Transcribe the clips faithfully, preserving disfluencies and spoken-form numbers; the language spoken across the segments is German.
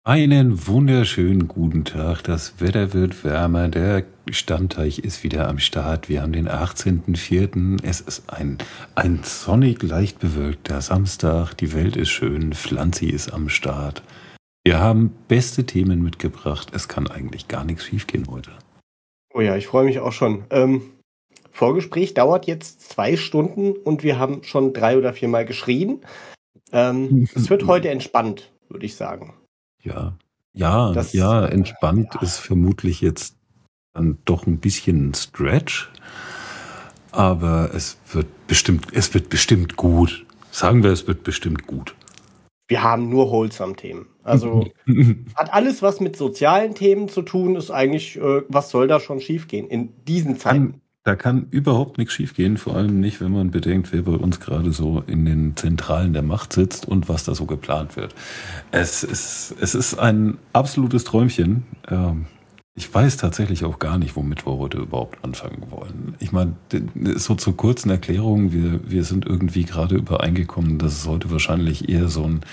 Einen wunderschönen guten Tag. Das Wetter wird wärmer. Der Stammteich ist wieder am Start. Wir haben den achtzehnten vierten Es ist ein, ein sonnig leicht bewölkter Samstag. Die Welt ist schön. Pflanzi ist am Start. Wir haben beste Themen mitgebracht. Es kann eigentlich gar nichts schiefgehen heute. Oh ja, ich freue mich auch schon. Ähm, Vorgespräch dauert jetzt zwei Stunden und wir haben schon drei oder viermal geschrien. Ähm, es wird heute entspannt, würde ich sagen. Ja, ja, Das, ja, äh, entspannt ja. ist vermutlich jetzt dann doch ein bisschen ein Stretch. Aber es wird bestimmt, es wird bestimmt gut. Sagen wir, es wird bestimmt gut. Wir haben nur Wholesome-Themen. Also hat alles, was mit sozialen Themen zu tun, ist eigentlich, äh, was soll da schon schiefgehen in diesen Zeiten? Kann, da kann überhaupt nichts schiefgehen, vor allem nicht, wenn man bedenkt, wer bei uns gerade so in den Zentralen der Macht sitzt und was da so geplant wird. Es ist, es ist ein absolutes Träumchen. Ähm, ich weiß tatsächlich auch gar nicht, womit wir heute überhaupt anfangen wollen. Ich meine, so zur kurzen Erklärung, wir, wir sind irgendwie gerade übereingekommen, dass es heute wahrscheinlich eher so ein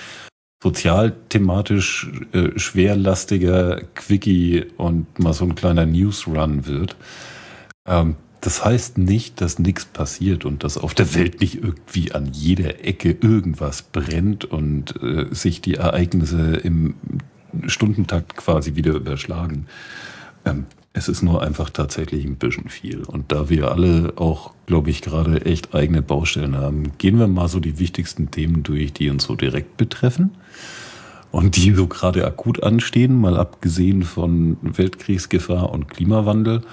sozialthematisch äh, schwerlastiger Quickie und mal so ein kleiner Newsrun wird. Ähm, das heißt nicht, dass nichts passiert und dass auf der Welt nicht irgendwie an jeder Ecke irgendwas brennt und äh, sich die Ereignisse im Stundentakt quasi wieder überschlagen. Ähm, es ist nur einfach tatsächlich ein bisschen viel. Und da wir alle auch, glaube ich, gerade echt eigene Baustellen haben, gehen wir mal so die wichtigsten Themen durch, die uns so direkt betreffen und die so gerade akut anstehen, mal abgesehen von Weltkriegsgefahr und Klimawandel.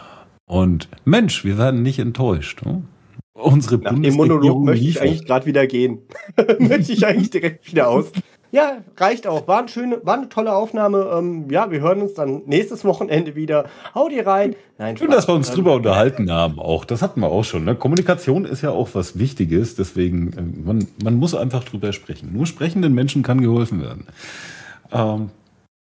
Und Mensch, wir werden nicht enttäuscht. Ne? Unsere Nach dem Monolog Bundesregierung möchte ich liefert. eigentlich gerade wieder gehen. Möchte ich eigentlich direkt wieder aus. Ja, reicht auch. War, ein schöne, war eine tolle Aufnahme. Ähm, ja, wir hören uns dann nächstes Wochenende wieder. Hau dir rein. Nein, Schön, Spaß. dass wir uns Ähm, drüber unterhalten haben auch. Das hatten wir auch schon. Ne? Kommunikation ist ja auch was Wichtiges. Deswegen, äh, man, man muss einfach drüber sprechen. Nur sprechenden Menschen kann geholfen werden. Ähm,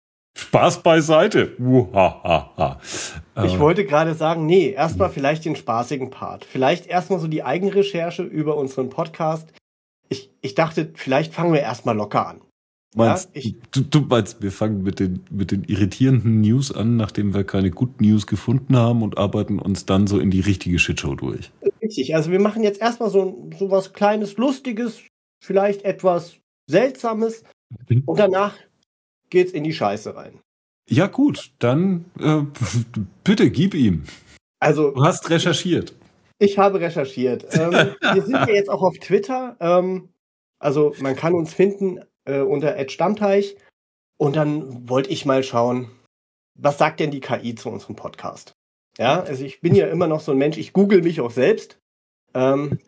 Spaß beiseite. Uhahaha. Ich Äh, wollte gerade sagen, nee, erstmal vielleicht den spaßigen Part. Vielleicht erstmal so die Eigenrecherche über unseren Podcast. Ich, ich dachte, vielleicht fangen wir erstmal locker an. meinst, Ja, ich, du, du meinst, wir fangen mit den, mit den irritierenden News an, nachdem wir keine Good News gefunden haben und arbeiten uns dann so in die richtige Shitshow durch. richtig. Also wir machen jetzt erstmal so, so was Kleines, Lustiges, vielleicht etwas Seltsames und danach geht's in die Scheiße rein. Ja gut, dann äh, bitte gib ihm. Also Du hast recherchiert. ich habe recherchiert. Ähm, wir sind ja jetzt auch auf Twitter. Ähm, also man kann uns finden äh, unter at stammteich. Und dann wollte ich mal schauen, was sagt denn die K I zu unserem Podcast? Ja, also ich bin ja immer noch so ein Mensch, ich google mich auch selbst. Ähm,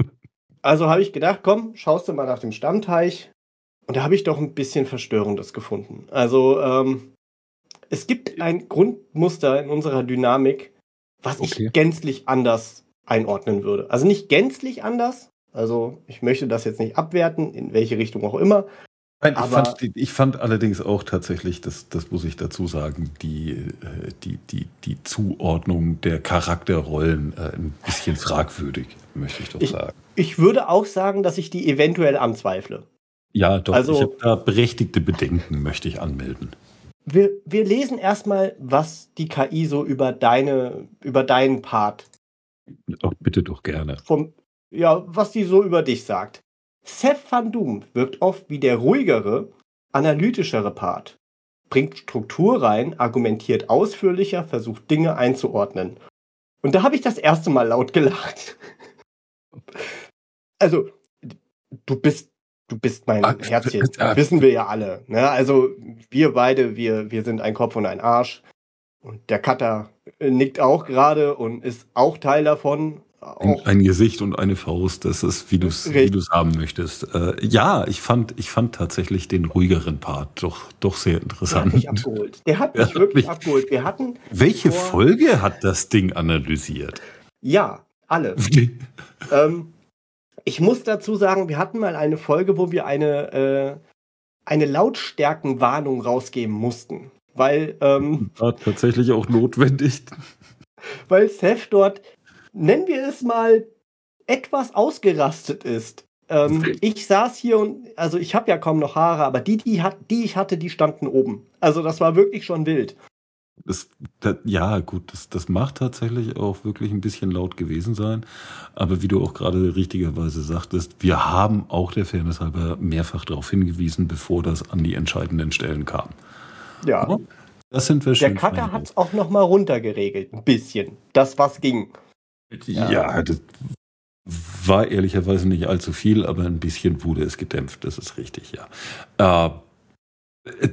also habe ich gedacht, komm, schaust du mal nach dem Stammteich. Und da habe ich doch ein bisschen Verstörendes gefunden. Also ähm, es gibt ein Grundmuster in unserer Dynamik, was Okay. ich gänzlich anders einordnen würde. Also nicht gänzlich anders. Also ich möchte das jetzt nicht abwerten, in welche Richtung auch immer. Nein, ich, Aber fand, ich fand allerdings auch tatsächlich, das, das muss ich dazu sagen, die, äh, die, die, die Zuordnung der Charakterrollen äh, ein bisschen fragwürdig, möchte ich doch ich, sagen. ich würde auch sagen, dass ich die eventuell anzweifle. Ja, doch, Also- ich habe da berechtigte Bedenken, möchte ich anmelden. Wir, wir lesen erstmal, was die K I so über deine, über deinen Part Oh, bitte doch gerne. vom, ja, was die so über dich sagt. Seth Van Doom wirkt oft wie der ruhigere, analytischere Part. Bringt Struktur rein, argumentiert ausführlicher, versucht Dinge einzuordnen. Und da habe ich das erste Mal laut gelacht. Also, du bist, du bist mein Ah, Herzchen. ah, Wissen wir ja alle. Ne? Also, wir beide, wir, wir sind ein Kopf und ein Arsch. Und der Cutter nickt auch gerade und ist auch Teil davon. Ein, Auch ein Gesicht und eine Faust, das ist, wie du es wie Richtig. du's haben möchtest. Äh, ja, ich fand, ich fand tatsächlich den ruhigeren Part doch, doch sehr Der hat interessant. mich abgeholt. Der hat mich Ja, wirklich mich- abgeholt. Wir hatten Welche vor- Folge hat das Ding analysiert? Ja, alle. ähm, ich muss dazu sagen, wir hatten mal eine Folge, wo wir eine, äh, eine Lautstärkenwarnung rausgeben mussten. Weil, ähm, War tatsächlich auch notwendig. weil Seth dort, nennen wir es mal, etwas ausgerastet ist. Ähm, ich saß hier und, also ich habe ja kaum noch Haare, aber die, die, hat, die ich hatte, die standen oben. Also das war wirklich schon wild. Das, das, ja, gut, das, das macht tatsächlich auch wirklich ein bisschen laut gewesen sein. Aber wie du auch gerade richtigerweise sagtest, wir haben auch der Fairness halber mehrfach darauf hingewiesen, bevor das an die entscheidenden Stellen kam. Ja. Ja, das sind wir Der schön Cutter fein hat raus. es auch noch mal runtergeregelt, ein bisschen. Das, was ging. Ja, das war ehrlicherweise nicht allzu viel, aber ein bisschen wurde es gedämpft, das ist richtig, ja. Äh,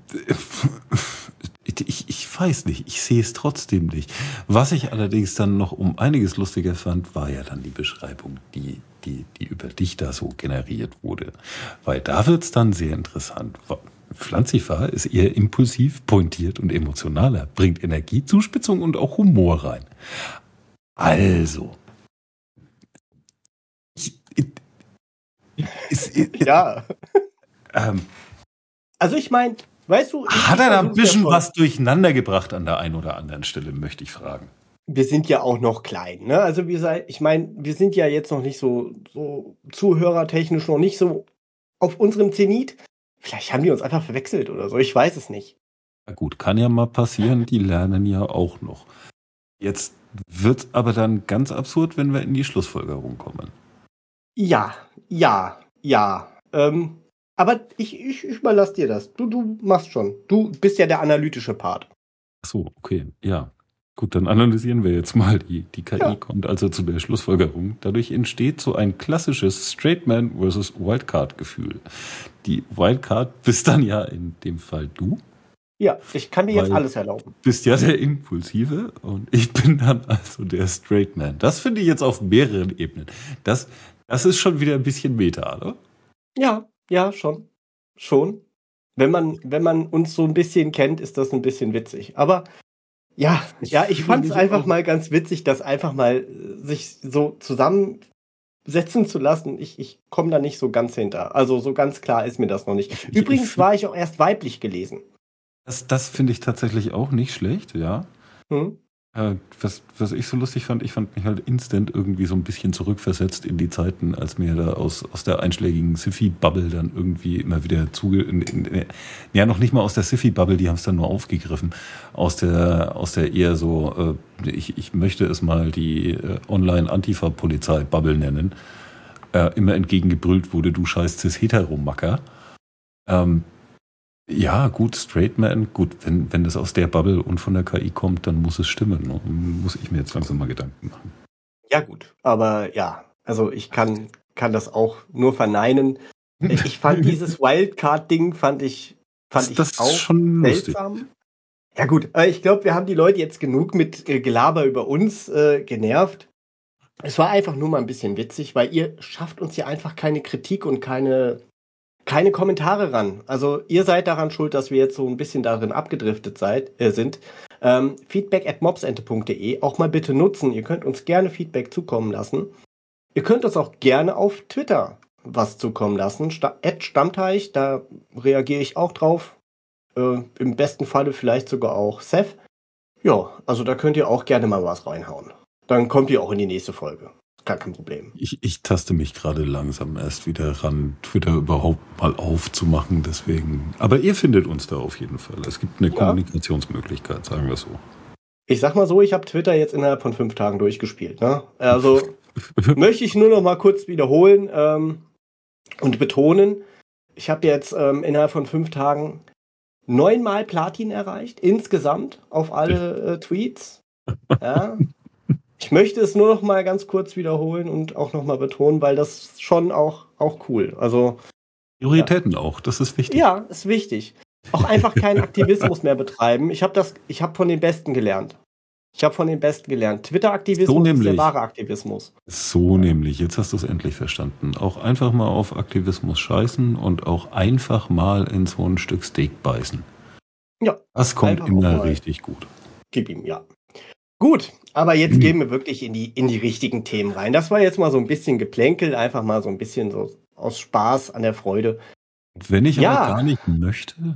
ich, ich weiß nicht, ich sehe es trotzdem nicht. Was ich allerdings dann noch um einiges lustiger fand, war ja dann die Beschreibung, die, die, die über dich da so generiert wurde. Weil da wird es dann sehr interessant. Pflanzifer ist eher impulsiv, pointiert und emotionaler, bringt Energie, Zuspitzung und auch Humor rein. Also. Ich, ich, ist, Ja. ähm, Also ich meine, weißt du, ich, hat ich er da ein versuch's ja bisschen schon. was durcheinander gebracht an der einen oder anderen Stelle, möchte ich fragen. Wir sind ja auch noch klein, ne? Also wir sei, ich meine, wir sind ja jetzt noch nicht so, so zuhörertechnisch noch nicht so auf unserem Zenit. Vielleicht haben die uns einfach verwechselt oder so. Ich weiß es nicht. Na gut, kann ja mal passieren, die lernen ja auch noch. Jetzt wird's aber dann ganz absurd, wenn wir in die Schlussfolgerung kommen. Ja, ja, ja. Ähm, aber ich, ich, ich überlasse dir das. Du, du machst schon. Du bist ja der analytische Part. Ach so, okay, ja. Gut, dann analysieren wir jetzt mal. Die, die K I Ja. kommt also zu der Schlussfolgerung. Dadurch entsteht so ein klassisches Straight Man versus Wildcard-Gefühl. Die Wildcard bist dann ja in dem Fall du. Ja, ich kann mir jetzt Weil- alles erlauben. Bist ja der Impulsive und ich bin dann also der Straight Man. Das finde ich jetzt auf mehreren Ebenen. Das, das ist schon wieder ein bisschen Meta, oder? Ja, ja, schon. Schon. Wenn man, wenn man uns so ein bisschen kennt, ist das ein bisschen witzig. Aber ja, Ich ja, ich fühle fand es mich einfach auch- mal ganz witzig, das einfach mal äh, sich so zusammensetzen zu lassen. Ich, ich komme da nicht so ganz hinter. Also so ganz klar ist mir das noch nicht. Ich- ich- Übrigens ich- war ich auch erst weiblich gelesen. Das, das finde ich tatsächlich auch nicht schlecht, ja. Hm? Äh, was, was ich so lustig fand, ich fand mich halt instant irgendwie so ein bisschen zurückversetzt in die Zeiten, als mir da aus, aus der einschlägigen Sci-Fi-Bubble dann irgendwie immer wieder zuge... In, in, in, ja, noch nicht mal aus der Sci-Fi-Bubble, die haben es dann nur aufgegriffen. Aus der, aus der eher so, äh, ich, ich möchte es mal die äh, Online-Antifa-Polizei-Bubble nennen, äh, immer entgegengebrüllt wurde, du scheiß Cis-Hetero-Macker. Ähm, Ja, gut, Straight Man, gut, wenn, wenn das aus der Bubble und von der K I kommt, dann muss es stimmen. Ne? Muss ich mir jetzt langsam mal Gedanken machen. Ja, gut. Aber ja, also ich kann, kann das auch nur verneinen. Ich fand dieses Wildcard-Ding, fand ich, fand Das, ich das ist auch schon lustig. seltsam. Ja gut, äh, ich glaube, wir haben die Leute jetzt genug mit äh, Gelaber über uns äh, genervt. Es war einfach nur mal ein bisschen witzig, weil ihr schafft uns ja einfach keine Kritik und keine, keine Kommentare ran. Also ihr seid daran schuld, dass wir jetzt so ein bisschen darin abgedriftet seid, äh, sind. Ähm, feedback at mobsente punkt de auch mal bitte nutzen. Ihr könnt uns gerne Feedback zukommen lassen. Ihr könnt uns auch gerne auf Twitter was zukommen lassen. Sta- at Stammteich, da reagiere ich auch drauf. Äh, Im besten Falle vielleicht sogar auch Seth. Ja, also da könnt ihr auch gerne mal was reinhauen. Dann kommt ihr auch in die nächste Folge. Gar kein Problem. Ich, ich taste mich gerade langsam erst wieder ran, Twitter überhaupt mal aufzumachen, deswegen. Aber ihr findet uns da auf jeden Fall. Es gibt eine Ja. Kommunikationsmöglichkeit, sagen wir so. Ich sag mal so, ich habe Twitter jetzt innerhalb von fünf Tagen durchgespielt. Ne? Also möchte ich nur noch mal kurz wiederholen ähm, und betonen, ich habe jetzt ähm, innerhalb von fünf Tagen neunmal Platin erreicht, insgesamt auf alle äh, Tweets. Ja. Ich möchte es nur noch mal ganz kurz wiederholen und auch noch mal betonen, weil das schon auch, auch cool. Also Prioritäten auch, das ist wichtig. ja, ist wichtig. Auch einfach keinen Aktivismus mehr betreiben. Ich habe das, ich habe von den Besten gelernt. Ich habe von den Besten gelernt. Twitter-Aktivismus So ist der nämlich. wahre Aktivismus. So nämlich, jetzt hast du es endlich verstanden. Auch einfach mal auf Aktivismus scheißen und auch einfach mal in so ein Stück Steak beißen. Ja, Das kommt einfach auch immer mal. richtig gut. Gib ihm, ja. Gut, aber jetzt Mhm. gehen wir wirklich in die, in die richtigen Themen rein. Das war jetzt mal so ein bisschen Geplänkel, einfach mal so ein bisschen so aus Spaß an der Freude. Wenn ich Ja. aber gar nicht möchte,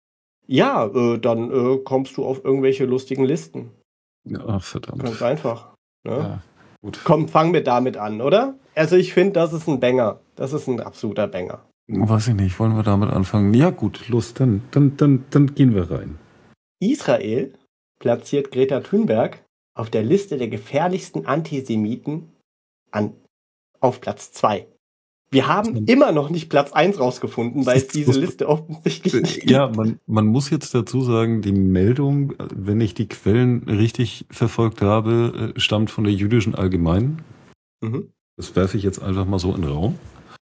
Ja, äh, dann äh, kommst du auf irgendwelche lustigen Listen. ach verdammt. Ganz einfach. Ne? Ja, gut. Komm, fangen wir damit an, oder? also ich finde, das ist ein Banger. Das ist ein absoluter Banger. Weiß ich nicht, wollen wir damit anfangen? Ja gut, los, dann, dann, dann, dann gehen wir rein. Israel platziert Greta Thunberg auf der Liste der gefährlichsten Antisemiten an, auf Platz zwei. Wir haben immer noch nicht Platz eins rausgefunden, weil es diese Liste offensichtlich nicht gibt. Ja, man, man muss jetzt dazu sagen, die Meldung, wenn ich die Quellen richtig verfolgt habe, stammt von der Jüdischen Allgemeinen. Mhm. Das werfe ich jetzt einfach mal so in den Raum.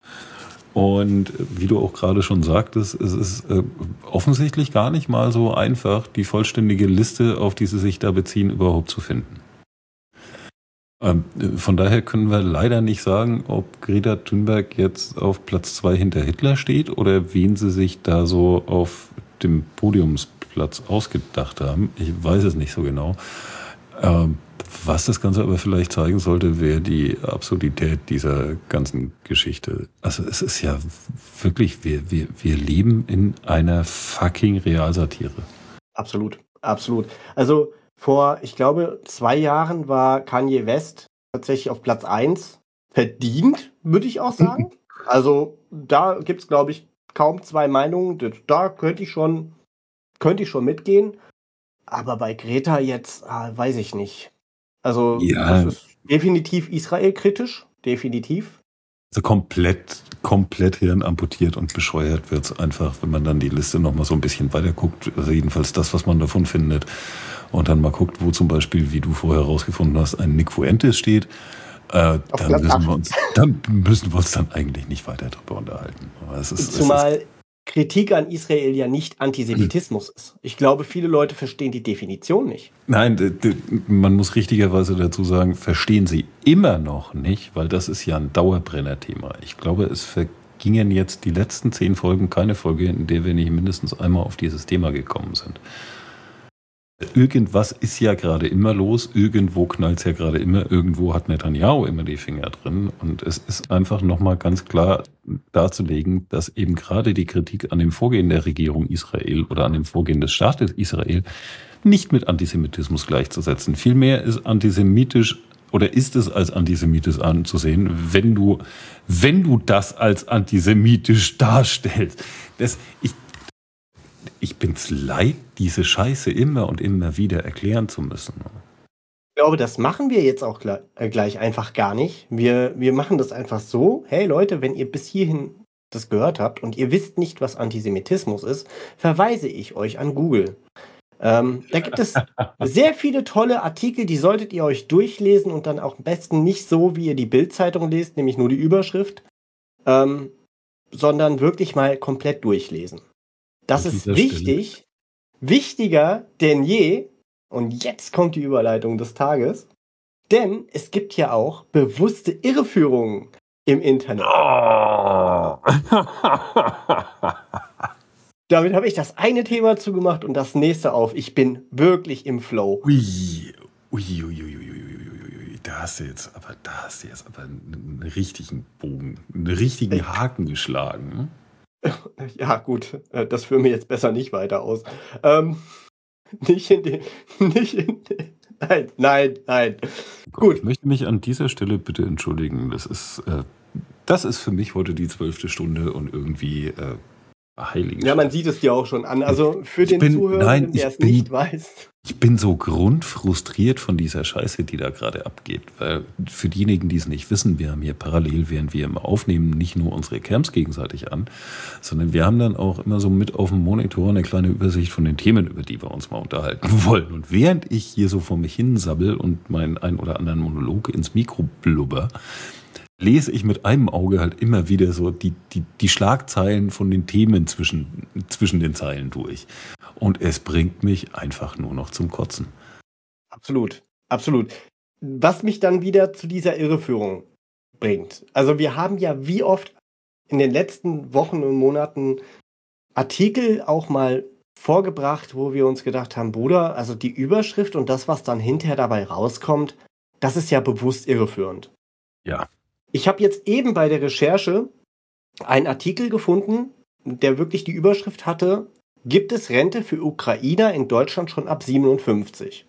Und wie du auch gerade schon sagtest, es ist äh, offensichtlich gar nicht mal so einfach, die vollständige Liste, auf die sie sich da beziehen, überhaupt zu finden. Ähm, von daher können wir leider nicht sagen, ob Greta Thunberg jetzt auf Platz zwei hinter Hitler steht oder wen sie sich da so auf dem Podiumsplatz ausgedacht haben. Ich weiß es nicht so genau. Ähm, was das Ganze aber vielleicht zeigen sollte, wäre die Absurdität dieser ganzen Geschichte. Also es ist ja wirklich, wir, wir, wir leben in einer fucking Realsatire. Absolut, absolut. Also vor, ich glaube, zwei Jahren war Kanye West tatsächlich auf Platz eins. Verdient, würde ich auch sagen. Also da gibt es, glaube ich, kaum zwei Meinungen. Da könnte ich schon, könnte ich schon mitgehen. Aber bei Greta jetzt, ah, weiß ich nicht. Also ja. Das ist definitiv Israel-kritisch, definitiv. Also komplett, komplett hirnamputiert und bescheuert wird es einfach, wenn man dann die Liste nochmal so ein bisschen weiter guckt. Also jedenfalls das, was man davon findet. Und dann mal guckt, wo zum Beispiel, wie du vorher rausgefunden hast, ein Nick Fuentes steht. Äh, dann, müssen wir uns, dann müssen wir uns dann eigentlich nicht weiter darüber unterhalten. Aber es ist, Zumal es ist, Kritik an Israel ja nicht Antisemitismus ist. Ich glaube, viele Leute verstehen die Definition nicht. Nein, d- d- man muss richtigerweise dazu sagen, verstehen sie immer noch nicht, weil das ist ja ein Dauerbrenner-Thema. Ich glaube, es vergingen jetzt die letzten zehn Folgen keine Folge, in der wir nicht mindestens einmal auf dieses Thema gekommen sind. Irgendwas ist ja gerade immer los, irgendwo knallt es ja gerade immer, irgendwo hat Netanyahu immer die Finger drin und es ist einfach nochmal ganz klar darzulegen, dass eben gerade die Kritik an dem Vorgehen der Regierung Israel oder an dem Vorgehen des Staates Israel nicht mit Antisemitismus gleichzusetzen. Vielmehr ist antisemitisch oder ist es als antisemitisch anzusehen, wenn du, wenn du das als antisemitisch darstellst. Das, ich, Ich bin's leid, diese Scheiße immer und immer wieder erklären zu müssen. Ich glaube, das machen wir jetzt auch gleich einfach gar nicht. Wir, wir machen das einfach so. Hey Leute, wenn ihr bis hierhin das gehört habt und ihr wisst nicht, was Antisemitismus ist, verweise ich euch an Google. Ähm, da gibt es sehr viele tolle Artikel, die solltet ihr euch durchlesen und dann auch am besten nicht so, wie ihr die Bild-Zeitung lest, nämlich nur die Überschrift, ähm, sondern wirklich mal komplett durchlesen. Das ist wichtig, Stelle. Wichtiger denn je, und jetzt kommt die Überleitung des Tages, denn es gibt ja auch bewusste Irreführungen im Internet. Oh. Damit habe ich das eine Thema zugemacht und das nächste auf. Ich bin wirklich im Flow. Ui, ui, ui, ui, ui, ui. Da hast du jetzt aber, da hast du jetzt aber einen richtigen Bogen, einen richtigen Haken geschlagen. Ja, gut, das führen wir jetzt besser nicht weiter aus. Ähm, nicht in den, nicht in den, nein, nein, nein. Gut. Ich möchte mich an dieser Stelle bitte entschuldigen. Das ist, äh, das ist für mich heute die zwölfte Stunde und irgendwie äh, heilige. Ja, man sieht es dir auch schon an. Also für ich den bin, Zuhörer, nein, der es bin, nicht weiß. Ich bin so grundfrustriert von dieser Scheiße, die da gerade abgeht. Weil für diejenigen, die es nicht wissen, wir haben hier parallel, während wir immer aufnehmen, nicht nur unsere Camps gegenseitig an, sondern wir haben dann auch immer so mit auf dem Monitor eine kleine Übersicht von den Themen, über die wir uns mal unterhalten wollen. Und während ich hier so vor mich hin sabbel und meinen ein oder anderen Monolog ins Mikro blubber, lese ich mit einem Auge halt immer wieder so die, die, die Schlagzeilen von den Themen zwischen, zwischen den Zeilen durch. Und es bringt mich einfach nur noch zum Kotzen. Absolut, absolut. Was mich dann wieder zu dieser Irreführung bringt. Also wir haben ja wie oft in den letzten Wochen und Monaten Artikel auch mal vorgebracht, wo wir uns gedacht haben, Bruder, also die Überschrift und das, was dann hinterher dabei rauskommt, das ist ja bewusst irreführend. Ja. Ich habe jetzt eben bei der Recherche einen Artikel gefunden, der wirklich die Überschrift hatte, gibt es Rente für Ukrainer in Deutschland schon ab siebenundfünfzig?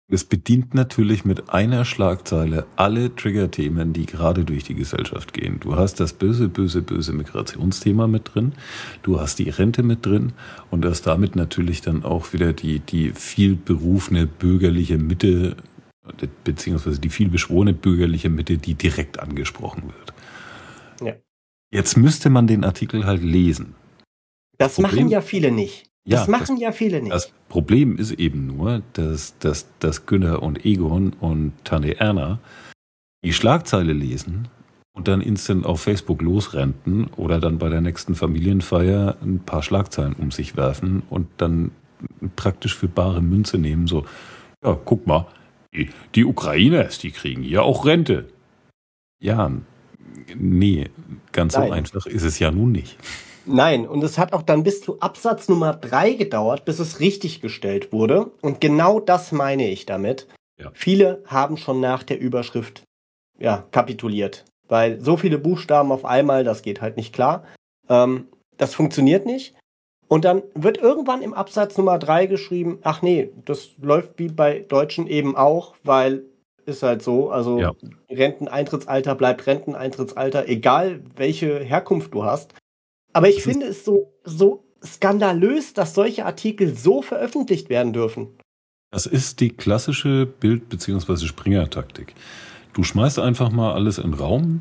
Es bedient natürlich mit einer Schlagzeile alle Trigger-Themen, die gerade durch die Gesellschaft gehen. Du hast das böse, böse, böse Migrationsthema mit drin, du hast die Rente mit drin und hast damit natürlich dann auch wieder die, die viel berufene bürgerliche Mitte, beziehungsweise die viel beschworene bürgerliche Mitte, die direkt angesprochen wird. Ja. Jetzt müsste man den Artikel halt lesen. Das Problem- machen ja viele nicht. Das Ja, machen ja viele nicht. Das Problem ist eben nur, dass, dass, dass Günner und Egon und Tante Erna die Schlagzeile lesen und dann instant auf Facebook losrenten oder dann bei der nächsten Familienfeier ein paar Schlagzeilen um sich werfen und dann praktisch für bare Münze nehmen, so, ja, guck mal, die, die Ukrainers, die kriegen hier auch Rente. Ja, nee, ganz Nein. so einfach ist es ja nun nicht. Nein, und es hat auch dann bis zu Absatz Nummer drei gedauert, bis es richtig gestellt wurde. Und genau das meine ich damit. Ja. Viele haben schon nach der Überschrift ja, kapituliert. Weil so viele Buchstaben auf einmal, das geht halt nicht klar. Ähm, das funktioniert nicht. Und dann wird irgendwann im Absatz Nummer drei geschrieben, ach nee, das läuft wie bei Deutschen eben auch, weil ist halt so, also Ja. Renteneintrittsalter bleibt Renteneintrittsalter, egal welche Herkunft du hast. Aber ich Das finde es so, so skandalös, dass solche Artikel so veröffentlicht werden dürfen. Das ist die klassische Bild- bzw. Springer-Taktik. Du schmeißt einfach mal alles in den Raum.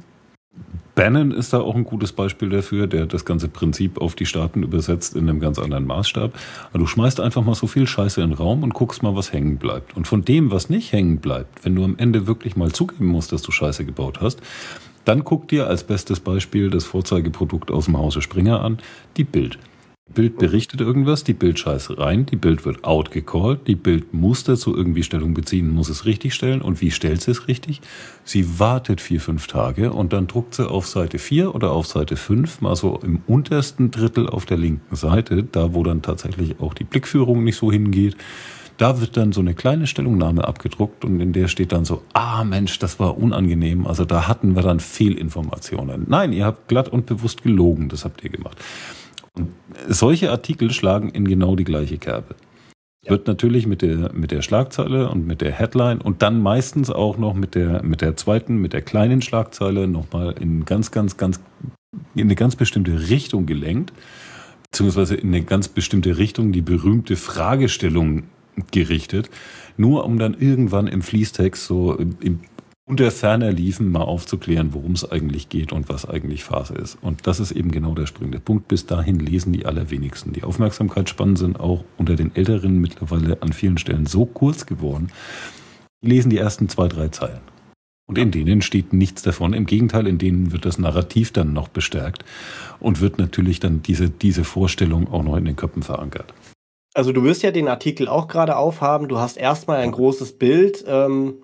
Bannon ist da auch ein gutes Beispiel dafür, der das ganze Prinzip auf die Staaten übersetzt in einem ganz anderen Maßstab. Aber du schmeißt einfach mal so viel Scheiße in den Raum und guckst mal, was hängen bleibt. Und von dem, was nicht hängen bleibt, wenn du am Ende wirklich mal zugeben musst, dass du Scheiße gebaut hast, dann guck dir als bestes Beispiel das Vorzeigeprodukt aus dem Hause Springer an, die Bild. Die Bild berichtet irgendwas, die Bild scheißt rein, die Bild wird outgecallt, die Bild muss dazu irgendwie Stellung beziehen, muss es richtig stellen. Und wie stellt sie es richtig? Sie wartet vier, fünf Tage und dann druckt sie auf Seite vier oder auf Seite fünf, mal so im untersten Drittel auf der linken Seite, da wo dann tatsächlich auch die Blickführung nicht so hingeht. Da wird dann so eine kleine Stellungnahme abgedruckt und in der steht dann so, ah Mensch, das war unangenehm, also da hatten wir dann Fehlinformationen. Nein, ihr habt glatt und bewusst gelogen, das habt ihr gemacht. Und solche Artikel schlagen in genau die gleiche Kerbe. Ja. Wird natürlich mit der, mit der Schlagzeile und mit der Headline und dann meistens auch noch mit der, mit der zweiten, mit der kleinen Schlagzeile nochmal in ganz, ganz, ganz, in eine ganz bestimmte Richtung gelenkt, beziehungsweise in eine ganz bestimmte Richtung die berühmte Fragestellung gerichtet, nur um dann irgendwann im Fließtext so im, unter ferner Liefen mal aufzuklären, worum es eigentlich geht und was eigentlich Phase ist. Und das ist eben genau der springende Punkt. Bis dahin lesen die allerwenigsten. Die Aufmerksamkeitsspannen sind auch unter den Älteren mittlerweile an vielen Stellen so kurz geworden, die lesen die ersten zwei, drei Zeilen. Und in denen steht nichts davon. Im Gegenteil, in denen wird das Narrativ dann noch bestärkt und wird natürlich dann diese, diese Vorstellung auch noch in den Köpfen verankert. Also du wirst ja den Artikel auch gerade aufhaben. Du hast erstmal ein großes Bild. Ähm,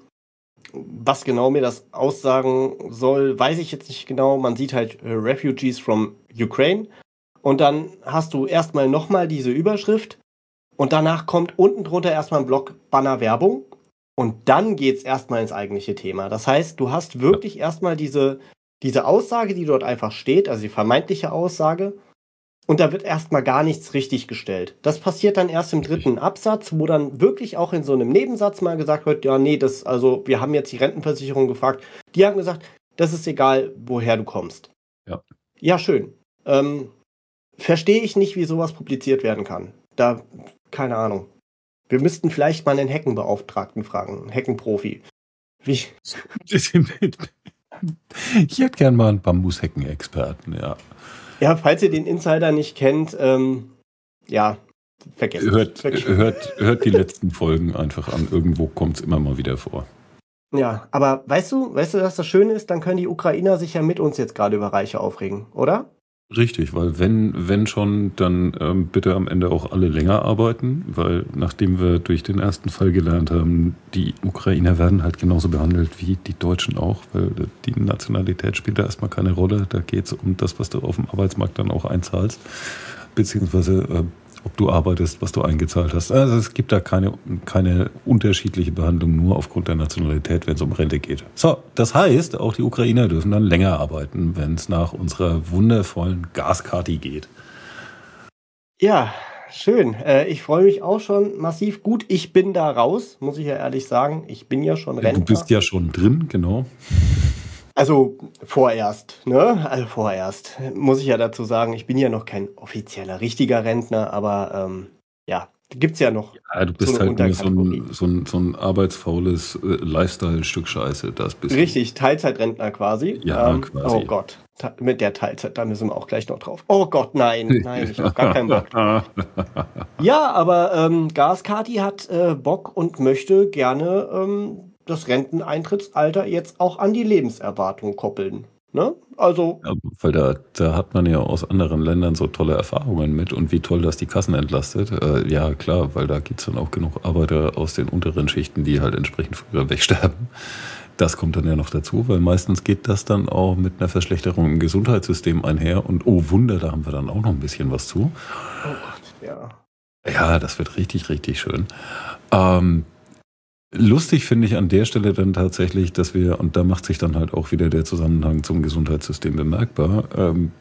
was genau mir das aussagen soll, weiß ich jetzt nicht genau. Man sieht halt äh, Refugees from Ukraine. Und dann hast du erstmal nochmal diese Überschrift. Und danach kommt unten drunter erstmal ein Block Banner Werbung. Und dann geht's erstmal ins eigentliche Thema. Das heißt, du hast wirklich erstmal diese, diese Aussage, die dort einfach steht, also die vermeintliche Aussage. Und da wird erstmal gar nichts richtig gestellt. Das passiert dann erst im dritten Absatz, wo dann wirklich auch in so einem Nebensatz mal gesagt wird, ja, nee, das, also wir haben jetzt die Rentenversicherung gefragt. Die haben gesagt, das ist egal, woher du kommst. Ja. Ja, schön. Ähm, verstehe ich nicht, wie sowas publiziert werden kann. Da, keine Ahnung. Wir müssten vielleicht mal einen Heckenbeauftragten fragen, einen Heckenprofi. Wie? Ich hätte gern mal einen Bambushecken-Experten, ja. Ja, falls ihr den Insider nicht kennt, ähm, ja, vergesst hört, es. Hört, hört die letzten Folgen einfach an. Irgendwo kommt es immer mal wieder vor. Ja, aber weißt du, weißt du, was das Schöne ist? Dann können die Ukrainer sich ja mit uns jetzt gerade über Reiche aufregen, oder? Richtig, weil wenn, wenn schon, dann ähm, bitte am Ende auch alle länger arbeiten, weil nachdem wir durch den ersten Fall gelernt haben, die Ukrainer werden halt genauso behandelt wie die Deutschen auch, weil die Nationalität spielt da erstmal keine Rolle. Da geht es um das, was du auf dem Arbeitsmarkt dann auch einzahlst, beziehungsweise äh, ob du arbeitest, was du eingezahlt hast. Also es gibt da keine, keine unterschiedliche Behandlung nur aufgrund der Nationalität, wenn es um Rente geht. So, das heißt, auch die Ukrainer dürfen dann länger arbeiten, wenn es nach unserer wundervollen Gaskarte geht. Ja, schön. Äh, ich freue mich auch schon massiv. Gut, ich bin da raus, muss ich ja ehrlich sagen. Ich bin ja schon Rentner. Du bist ja schon drin, genau. Also vorerst, ne? Also vorerst. Muss ich ja dazu sagen, ich bin ja noch kein offizieller, richtiger Rentner, aber ähm, ja, gibt's ja noch Ja, du so bist eine halt nur so Unterkategorie. ein, so ein, so ein arbeitsfaules äh, Lifestyle-Stück Scheiße. Das bist Richtig, Teilzeitrentner quasi. du. Ja, Ähm, quasi. oh Gott, Ta- mit der Teilzeit, da müssen wir auch gleich noch drauf. Oh Gott, nein, nein, ich habe gar keinen Bock drauf. Ja, aber ähm, Gaskati hat äh, Bock und möchte gerne ähm, das Renteneintrittsalter jetzt auch an die Lebenserwartung koppeln. Ne? Also, Ja, weil da, da hat man ja aus anderen Ländern so tolle Erfahrungen mit und wie toll das die Kassen entlastet. Äh, ja, klar, weil da gibt es dann auch genug Arbeiter aus den unteren Schichten, die halt entsprechend früher wegsterben. Das kommt dann ja noch dazu, weil meistens geht das dann auch mit einer Verschlechterung im Gesundheitssystem einher. Und oh Wunder, da haben wir dann auch noch ein bisschen was zu. oh Gott, ja. Ja, das wird richtig, richtig schön. Ähm, lustig finde ich an der Stelle dann tatsächlich, dass wir, und da macht sich dann halt auch wieder der Zusammenhang zum Gesundheitssystem bemerkbar, ähm,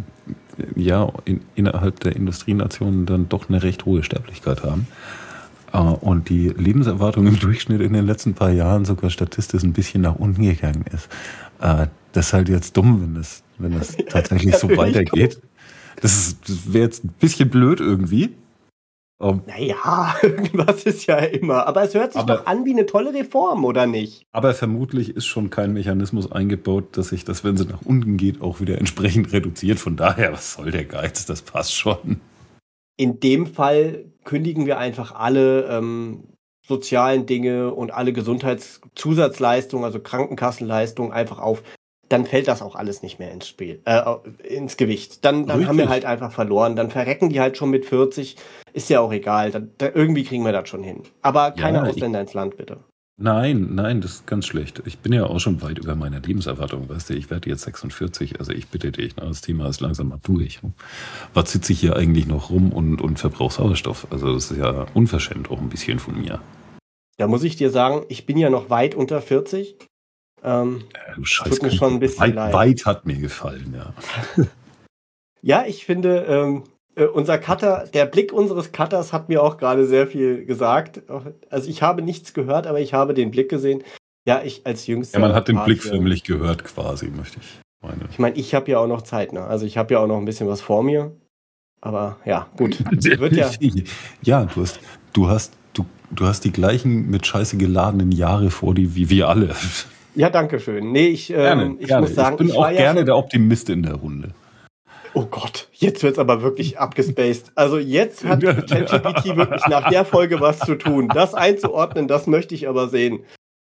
ja, in, innerhalb der Industrienationen dann doch eine recht hohe Sterblichkeit haben. Äh, und die Lebenserwartung im Durchschnitt in den letzten paar Jahren sogar statistisch ein bisschen nach unten gegangen ist. Äh, das ist halt jetzt dumm, wenn das, wenn das tatsächlich so weitergeht. Das, ist- das wäre jetzt ein bisschen blöd irgendwie. Ähm, Naja, irgendwas ist ja immer. Aber es hört sich Aber- doch an wie eine tolle Reform, oder nicht? Aber vermutlich ist schon kein Mechanismus eingebaut, dass sich das, wenn sie nach unten geht, auch wieder entsprechend reduziert. Von daher, was soll der Geiz? Das passt schon. In dem Fall kündigen wir einfach alle ähm, sozialen Dinge und alle Gesundheitszusatzleistungen, also Krankenkassenleistungen einfach auf. Dann fällt das auch alles nicht mehr ins Spiel, äh, ins Gewicht. Dann, dann haben wir Richtig. halt einfach verloren. Dann verrecken die halt schon mit vierzig. Ist ja auch egal. Da, da, irgendwie kriegen wir das schon hin. Aber keine Ja, ich- Ausländer ins Land, bitte. Nein, nein, das ist ganz schlecht. Ich bin ja auch schon weit über meiner Lebenserwartung, weißt du, ich werde jetzt sechsundvierzig, also ich bitte dich, ne, das Thema ist langsam mal durch. Was sitze ich hier eigentlich noch rum und, und verbrauche Sauerstoff? Also das ist ja unverschämt auch ein bisschen von mir. Da muss ich dir sagen, ich bin ja noch weit unter vierzig. Ähm, Äh, du Scheiß tut mir schon ein bisschen weit, leid. weit hat mir gefallen, ja. Ja, ich finde, ähm, äh, unser Cutter, der Blick unseres Cutters hat mir auch gerade sehr viel gesagt. Also ich habe nichts gehört, aber ich habe den Blick gesehen. Ja, ich als Jüngster. Ja, man hat den war Blick hier- förmlich gehört quasi, möchte ich meinen. Ich meine, ich habe ja auch noch Zeit, ne? Also ich habe ja auch noch ein bisschen was vor mir. Aber ja, gut. Wird ja. Ja, du hast, du hast, du, du hast die gleichen mit Scheiße geladenen Jahre vor dir wie wir alle. Ja, danke schön. Nee, ich, ähm, Gerne, ich gerne. muss sagen, ich bin ich auch war ja gerne schon, der Optimist in der Runde. oh Gott, jetzt wird's aber wirklich abgespaced. Also jetzt hat ChatGPT wirklich nach der Folge was zu tun. Das einzuordnen, das möchte ich aber sehen.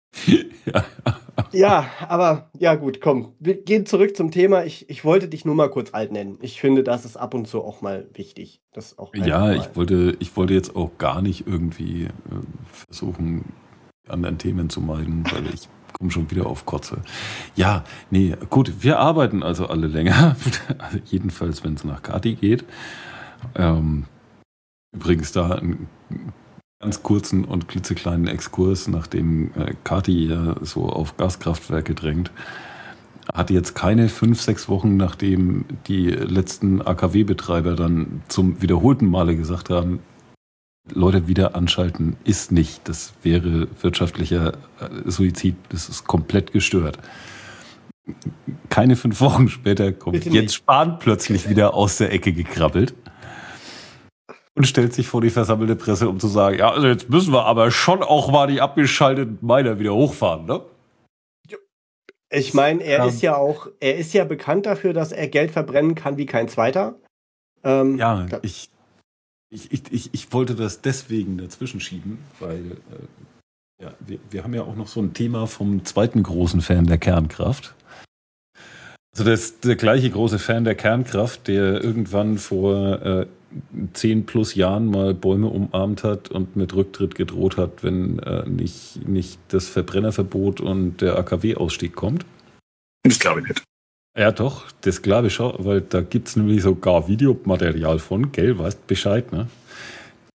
Ja. Ja, aber ja gut, komm. Wir gehen zurück zum Thema. Ich, ich wollte dich nur mal kurz alt nennen. Ich finde, das ist ab und zu auch mal wichtig. Das auch einfach Ja, mal. ich wollte, ich wollte jetzt auch gar nicht irgendwie äh, versuchen, anderen Themen zu meiden, weil ich komme schon wieder auf Kotze. Ja, nee, gut, wir arbeiten also alle länger. Also jedenfalls, wenn es nach Kati geht. Ähm, übrigens da einen ganz kurzen und klitzekleinen Exkurs, nachdem äh, Kati ja so auf Gaskraftwerke drängt. Hat jetzt keine fünf, sechs Wochen, nachdem die letzten A K W-Betreiber dann zum wiederholten Male gesagt haben, Leute wieder anschalten ist nicht. Das wäre wirtschaftlicher äh, Suizid. Das ist komplett gestört. Keine fünf Wochen später kommt Bitte Jens nicht. Spahn plötzlich wieder aus der Ecke gekrabbelt und stellt sich vor die versammelte Presse, um zu sagen, ja, also jetzt müssen wir aber schon auch mal die abgeschalteten Miner wieder hochfahren, ne? Ich meine, er Ähm, ist ja auch, er ist ja bekannt dafür, dass er Geld verbrennen kann wie kein zweiter. Ähm, Ja, da- ich, ich, ich, ich, ich wollte das deswegen dazwischen schieben, weil äh, ja, wir, wir haben ja auch noch so ein Thema vom zweiten großen Fan der Kernkraft. Also das ist der gleiche große Fan der Kernkraft, der irgendwann vor äh, zehn plus Jahren mal Bäume umarmt hat und mit Rücktritt gedroht hat, wenn äh, nicht, nicht das Verbrennerverbot und der A K W-Ausstieg kommt. Das glaube ich nicht. Ja, doch, das glaube ich schon, weil da gibt es nämlich sogar Videomaterial von, gell, weißt Bescheid, ne?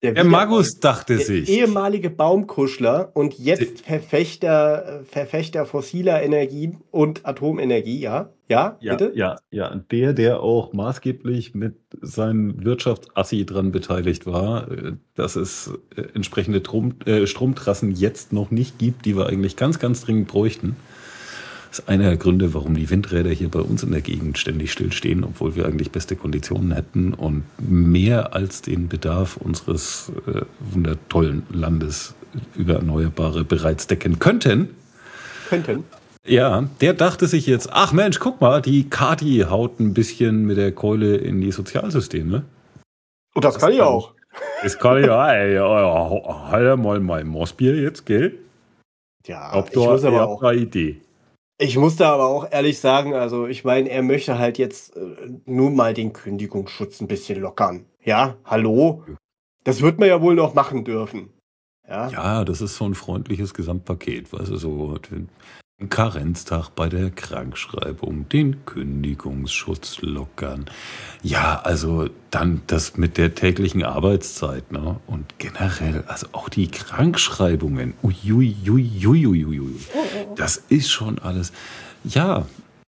Der, Der Magus dachte der sich. ehemalige Baumkuschler und jetzt Verfechter, Verfechter fossiler Energien und Atomenergie, ja? Ja, Ja, bitte? ja, ja. Der, der auch maßgeblich mit seinem Wirtschaftsassi dran beteiligt war, äh, dass es äh, entsprechende Trom, äh, Stromtrassen jetzt noch nicht gibt, die wir eigentlich ganz, ganz dringend bräuchten. Das ist einer der Gründe, warum die Windräder hier bei uns in der Gegend ständig stillstehen, obwohl wir eigentlich beste Konditionen hätten und mehr als den Bedarf unseres äh, wundertollen Landes über Erneuerbare bereits decken könnten. Könnten. Ja, der dachte sich jetzt, ach Mensch, guck mal, die Kati haut ein bisschen mit der Keule in die Sozialsysteme. Und das, das kann ich auch. Das kann ich auch. Ey, halt mal mein Mossbier jetzt, gell? Ja, Hab ich da, muss aber ich hab auch. eine Idee. Ich muss da aber auch ehrlich sagen, also ich meine, er möchte halt jetzt äh, nur mal den Kündigungsschutz ein bisschen lockern. Ja, hallo? Das wird man ja wohl noch machen dürfen. Ja, Ja, das ist so ein freundliches Gesamtpaket, weißt du, so den Karenztag bei der Krankschreibung, den Kündigungsschutz lockern. Ja, also dann das mit der täglichen Arbeitszeit, ne? Und generell, also auch die Krankschreibungen. Uiuiuiuiuiui. Das ist schon alles. Ja.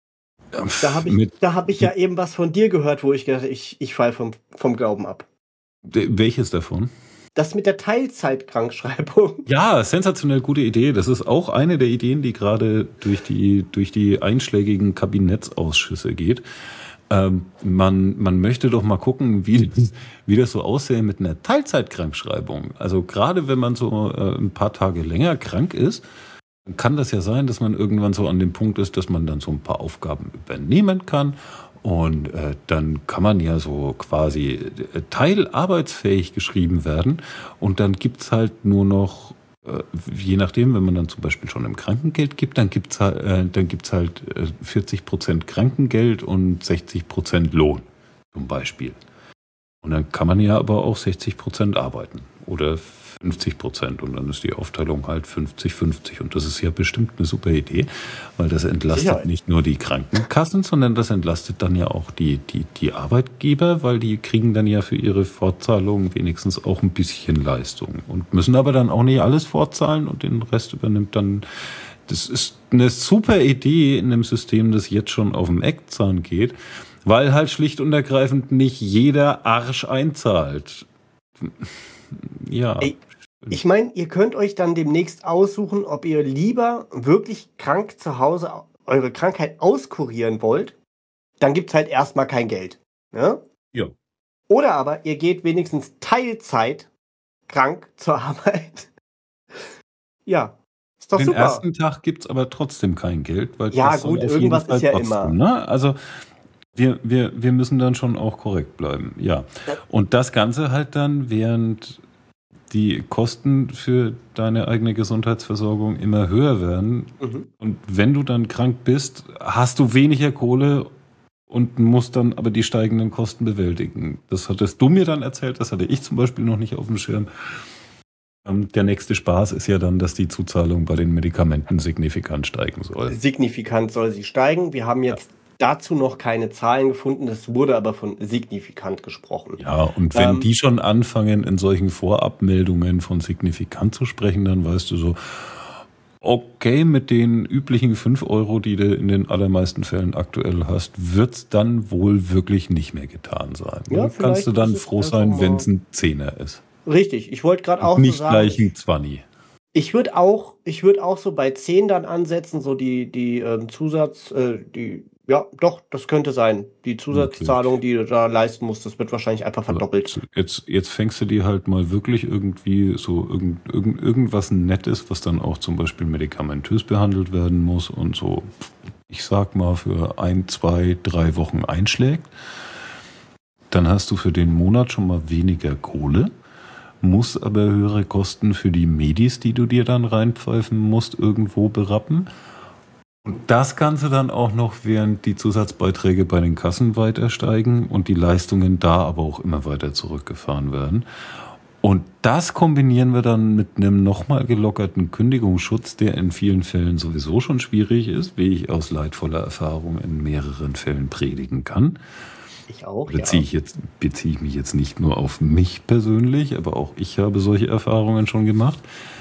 Da habe ich, mit, da hab ich ja eben was von dir gehört, wo ich gedacht habe, ich, ich falle vom, vom Glauben ab. Welches davon? Das mit der Teilzeitkrankschreibung. Ja, sensationell gute Idee. Das ist auch eine der Ideen, die gerade durch die, durch die einschlägigen Kabinettsausschüsse geht. Ähm, man, man möchte doch mal gucken, wie, wie das so aussähe mit einer Teilzeitkrankschreibung. Also gerade wenn man so äh, ein paar Tage länger krank ist, kann das ja sein, dass man irgendwann so an dem Punkt ist, dass man dann so ein paar Aufgaben übernehmen kann. Und äh, dann kann man ja so quasi äh, teilarbeitsfähig geschrieben werden. Und dann gibt's halt nur noch, äh, je nachdem, wenn man dann zum Beispiel schon im Krankengeld gibt, dann gibt's halt, äh, dann gibt's halt äh, vierzig Prozent Krankengeld und sechzig Prozent Lohn zum Beispiel. Und dann kann man ja aber auch sechzig Prozent arbeiten oder fünfzig Prozent und dann ist die Aufteilung halt fünfzig fünfzig und das ist ja bestimmt eine super Idee, weil das entlastet Sicherheit. Nicht nur die Krankenkassen, sondern das entlastet dann ja auch die, die, die Arbeitgeber, weil die kriegen dann ja für ihre Fortzahlungen wenigstens auch ein bisschen Leistung und müssen aber dann auch nicht alles fortzahlen und den Rest übernimmt dann. Das ist eine super Idee in einem System, das jetzt schon auf dem Eckzahn geht, weil halt schlicht und ergreifend nicht jeder Arsch einzahlt. Ja. Ey, ich meine, ihr könnt euch dann demnächst aussuchen, ob ihr lieber wirklich krank zu Hause eure Krankheit auskurieren wollt. Dann gibt's halt erstmal kein Geld. Ne? Ja. Oder aber ihr geht wenigstens Teilzeit krank zur Arbeit. Ja, ist doch Den super. ersten Tag gibt's aber trotzdem kein Geld, weil Ja, das gut, auf irgendwas jeden Fall ist ja trotzdem, immer. Ne? Also wir, wir, wir müssen dann schon auch korrekt bleiben. Ja. Und das Ganze halt dann, während die Kosten für deine eigene Gesundheitsversorgung immer höher werden. Mhm. Und wenn du dann krank bist, hast du weniger Kohle und musst dann aber die steigenden Kosten bewältigen. Das hattest du mir dann erzählt, das hatte ich zum Beispiel noch nicht auf dem Schirm. Der nächste Spaß ist ja dann, dass die Zuzahlung bei den Medikamenten signifikant steigen soll. Signifikant soll sie steigen. Wir haben jetzt ja. dazu noch keine Zahlen gefunden. Es wurde aber von signifikant gesprochen. Ja, und wenn ähm, die schon anfangen, in solchen Vorabmeldungen von signifikant zu sprechen, dann weißt du so, okay, mit den üblichen fünf Euro, die du in den allermeisten Fällen aktuell hast, wird's dann wohl wirklich nicht mehr getan sein. Ja, kannst du dann froh sein, wenn es ein Zehner ist. Richtig, ich wollte gerade auch nicht so sagen. Nicht gleich ein Zwanni. Ich würde auch, ich würde auch so bei zehn dann ansetzen, so die, die ähm, Zusatz, äh, die, ja, doch, das könnte sein. Die Zusatzzahlung, okay. die du da leisten musst, das wird wahrscheinlich einfach verdoppelt. Jetzt, jetzt fängst du dir halt mal wirklich irgendwie so irgend, irgend, irgendwas Nettes, was dann auch zum Beispiel medikamentös behandelt werden muss und so, ich sag mal, für ein, zwei, drei Wochen einschlägt. Dann hast du für den Monat schon mal weniger Kohle. Muss aber höhere Kosten für die Medis, die du dir dann reinpfeifen musst, irgendwo berappen. Und das Ganze dann auch noch, während die Zusatzbeiträge bei den Kassen weiter steigen und die Leistungen da aber auch immer weiter zurückgefahren werden. Und das kombinieren wir dann mit einem nochmal gelockerten Kündigungsschutz, der in vielen Fällen sowieso schon schwierig ist, wie ich aus leidvoller Erfahrung in mehreren Fällen predigen kann. Ich auch, beziehe ja. ich jetzt, beziehe ich mich jetzt nicht nur auf mich persönlich, aber auch ich habe solche Erfahrungen schon gemacht,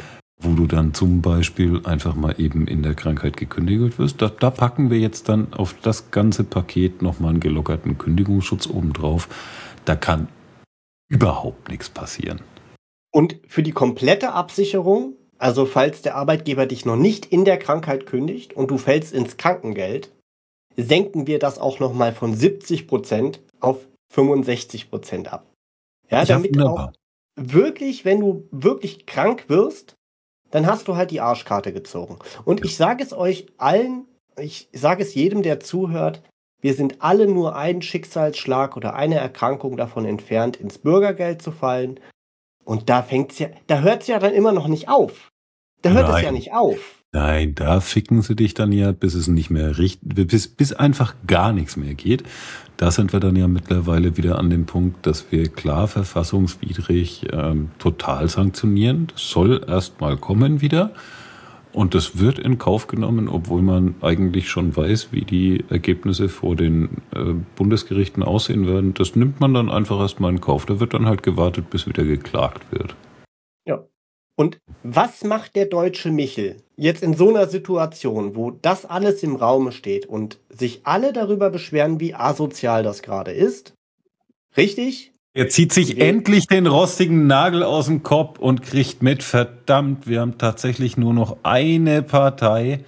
wo du dann zum Beispiel einfach mal eben in der Krankheit gekündigt wirst. Da, da packen wir jetzt dann auf das ganze Paket nochmal einen gelockerten Kündigungsschutz obendrauf. Da kann überhaupt nichts passieren. Und für die komplette Absicherung, also falls der Arbeitgeber dich noch nicht in der Krankheit kündigt und du fällst ins Krankengeld, senken wir das auch nochmal von siebzig Prozent auf fünfundsechzig Prozent ab. Ja, Ja, damit wunderbar. auch wirklich, wenn du wirklich krank wirst, dann hast du halt die Arschkarte gezogen. Und ich sage es euch allen, ich sage es jedem, der zuhört, wir sind alle nur einen Schicksalsschlag oder eine Erkrankung davon entfernt, ins Bürgergeld zu fallen. Und da fängt's ja, da hört's ja dann immer noch nicht auf. Da hört es ja Nein. nicht auf. Nein, da ficken sie dich dann ja, bis es nicht mehr richtig, bis, bis einfach gar nichts mehr geht. Da sind wir dann ja mittlerweile wieder an dem Punkt, dass wir klar verfassungswidrig ähm, total sanktionieren. Das soll erst mal kommen wieder. Und das wird in Kauf genommen, obwohl man eigentlich schon weiß, wie die Ergebnisse vor den äh, Bundesgerichten aussehen werden. Das nimmt man dann einfach erst mal in Kauf. Da wird dann halt gewartet, bis wieder geklagt wird. Ja. Und was macht der deutsche Michel jetzt in so einer Situation, wo das alles im Raume steht und sich alle darüber beschweren, wie asozial das gerade ist? Richtig? Er zieht sich Wir- endlich den rostigen Nagel aus dem Kopf und kriegt mit, verdammt, wir haben tatsächlich nur noch eine Partei,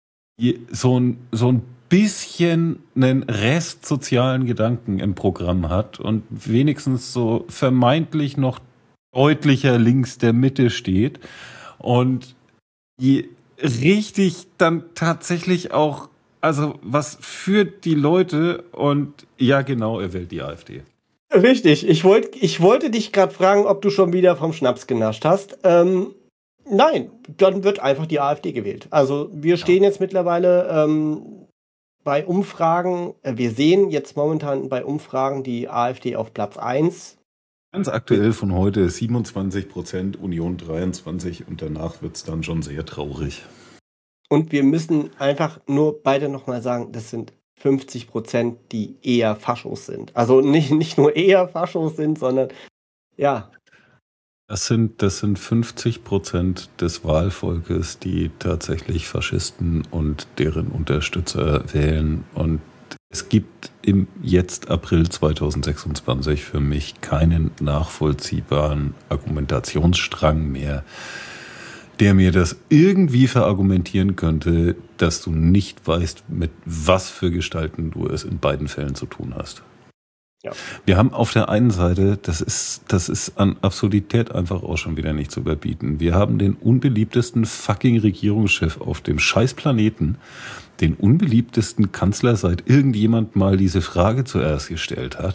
die so ein, so ein bisschen einen Rest sozialen Gedanken im Programm hat und wenigstens so vermeintlich noch deutlicher links der Mitte steht und die richtig dann tatsächlich auch, also was für die Leute und ja genau, er wählt die AfD. Richtig. Ich, wollt, ich wollte dich gerade fragen, ob du schon wieder vom Schnaps genascht hast. Ähm, nein, dann wird einfach die AfD gewählt. Also wir stehen jetzt mittlerweile ähm, bei Umfragen, äh, wir sehen jetzt momentan bei Umfragen die AfD auf Platz eins. Ganz aktuell von heute siebenundzwanzig Prozent, Union dreiundzwanzig und danach wird es dann schon sehr traurig. Und wir müssen einfach nur beide nochmal sagen, das sind fünfzig Prozent, die eher Faschos sind. Also nicht, nicht nur eher Faschos sind, sondern ja. Das sind, das sind fünfzig Prozent des Wahlvolkes, die tatsächlich Faschisten und deren Unterstützer wählen. Und es gibt im jetzt April zweitausendsechsundzwanzig für mich keinen nachvollziehbaren Argumentationsstrang mehr, der mir das irgendwie verargumentieren könnte, dass du nicht weißt, mit was für Gestalten du es in beiden Fällen zu tun hast. Ja. Wir haben auf der einen Seite, das ist, das ist an Absurdität einfach auch schon wieder nicht zu überbieten. Wir haben den unbeliebtesten fucking Regierungschef auf dem Scheißplaneten, den unbeliebtesten Kanzler, seit irgendjemand mal diese Frage zuerst gestellt hat.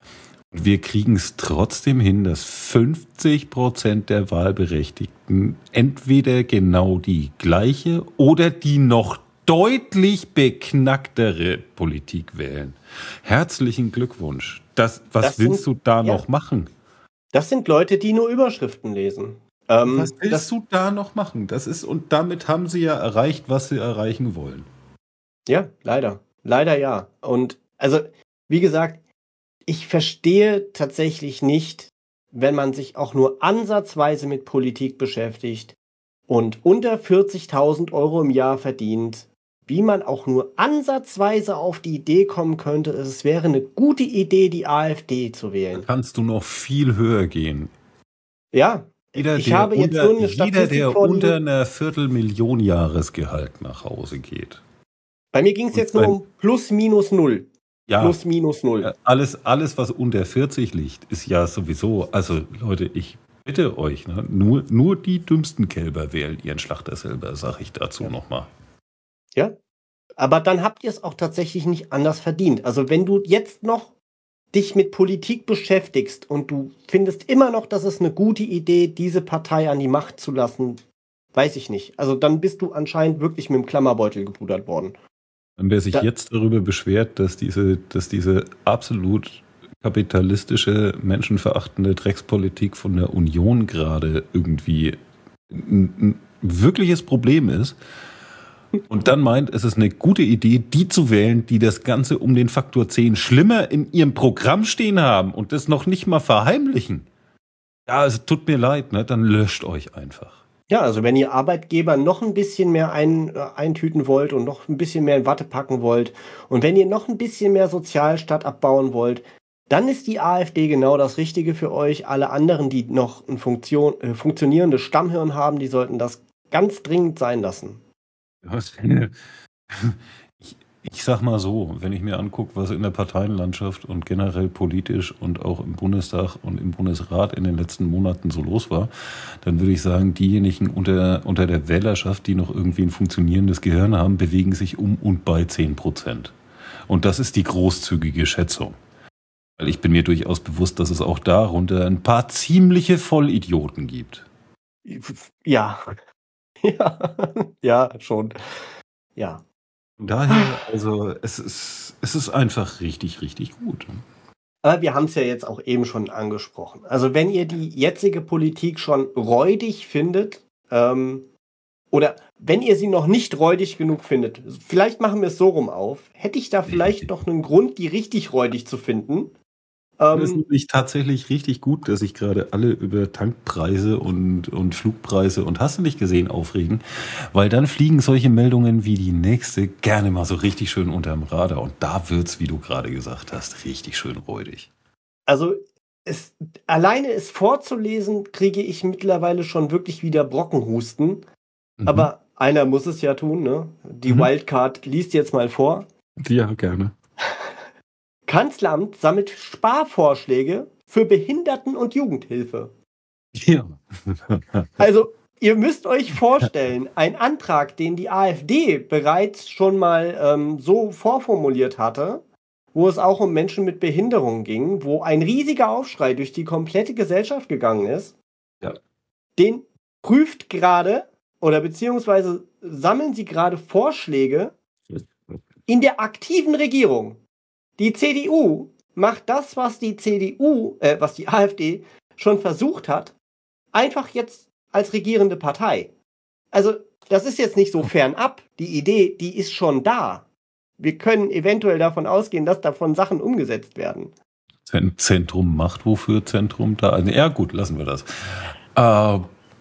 Und wir kriegen es trotzdem hin, dass fünfzig Prozent der Wahlberechtigten entweder genau die gleiche oder die noch deutlich beknacktere Politik wählen. Herzlichen Glückwunsch. Das, was Das willst sind- du da ja. noch machen? Das sind Leute, die nur Überschriften lesen. Ähm, Was willst das, du da noch machen? Das ist, und damit haben sie ja erreicht, was sie erreichen wollen. Ja, leider. Leider ja. Und also, wie gesagt, ich verstehe tatsächlich nicht, wenn man sich auch nur ansatzweise mit Politik beschäftigt und unter vierzigtausend Euro im Jahr verdient, wie man auch nur ansatzweise auf die Idee kommen könnte, es wäre eine gute Idee, die AfD zu Da wählen. kannst du noch viel höher gehen. Ja, Jeder, ich der, habe jetzt unter, nur eine jeder, Statistik der vorliegen. unter einer Viertelmillion Jahresgehalt nach Hause geht. Bei mir ging es Und jetzt nur beim- um plus minus null. Ja, Plus minus null. Ja, alles, alles, was unter vierzig liegt, ist ja sowieso, also Leute, ich bitte euch, ne, nur, nur die dümmsten Kälber wählen ihren Schlachter selber, sag ich dazu Ja. nochmal. Ja, aber dann habt ihr es auch tatsächlich nicht anders verdient. Also wenn du jetzt noch dich mit Politik beschäftigst und du findest immer noch, dass es eine gute Idee, diese Partei an die Macht zu lassen, weiß ich nicht. Also dann bist du anscheinend wirklich mit dem Klammerbeutel gepudert worden. Und wer sich Da- jetzt darüber beschwert, dass diese, dass diese absolut kapitalistische, menschenverachtende Dreckspolitik von der Union gerade irgendwie ein, ein wirkliches Problem ist, und dann meint, es ist eine gute Idee, die zu wählen, die das Ganze um den Faktor zehn schlimmer in ihrem Programm stehen haben und das noch nicht mal verheimlichen. Ja, es tut mir leid, ne? Dann löscht euch einfach. Ja, also wenn ihr Arbeitgeber noch ein bisschen mehr ein, äh, eintüten wollt und noch ein bisschen mehr in Watte packen wollt und wenn ihr noch ein bisschen mehr Sozialstaat abbauen wollt, dann ist die AfD genau das Richtige für euch. Alle anderen, die noch ein Funktion, äh, funktionierendes Stammhirn haben, die sollten das ganz dringend sein lassen. Ich, ich sag mal so, wenn ich mir angucke, was in der Parteienlandschaft und generell politisch und auch im Bundestag und im Bundesrat in den letzten Monaten so los war, dann würde ich sagen, diejenigen unter, unter der Wählerschaft, die noch irgendwie ein funktionierendes Gehirn haben, bewegen sich um und bei zehn Prozent. Und das ist die großzügige Schätzung. Weil ich bin mir durchaus bewusst, dass es auch darunter ein paar ziemliche Vollidioten gibt. Ja. Ja, ja, schon. Ja. Von daher, also es ist, es ist einfach richtig, richtig gut. Aber wir haben es ja jetzt auch eben schon angesprochen. Also wenn ihr die jetzige Politik schon räudig findet, ähm, oder wenn ihr sie noch nicht räudig genug findet, vielleicht machen wir es so rum auf, hätte ich da vielleicht noch einen Grund, die richtig räudig zu finden. Ähm, das ist nämlich tatsächlich richtig gut, dass sich gerade alle über Tankpreise und, und Flugpreise und hast du nicht gesehen aufregen, weil dann fliegen solche Meldungen wie die nächste gerne mal so richtig schön unterm Radar und da wird's, wie du gerade gesagt hast, richtig schön räudig. Also es, alleine es vorzulesen, kriege ich mittlerweile schon wirklich wieder Brockenhusten. Mhm. Aber einer muss es ja tun, ne? Die mhm. Wildcard liest jetzt mal vor. Ja, gerne. Kanzleramt sammelt Sparvorschläge für Behinderten- und Jugendhilfe. Ja. Also, ihr müsst euch vorstellen, ein Antrag, den die AfD bereits schon mal ähm, so vorformuliert hatte, wo es auch um Menschen mit Behinderung ging, wo ein riesiger Aufschrei durch die komplette Gesellschaft gegangen ist, ja. Den prüft gerade oder beziehungsweise sammeln sie gerade Vorschläge in der aktiven Regierung. Die C D U macht das, was die C D U, äh, was die AfD schon versucht hat, einfach jetzt als regierende Partei. Also, das ist jetzt nicht so fernab. Die Idee, die ist schon da. Wir können eventuell davon ausgehen, dass davon Sachen umgesetzt werden. Zentrum macht wofür Zentrum da? Ja, gut, lassen wir das. Äh,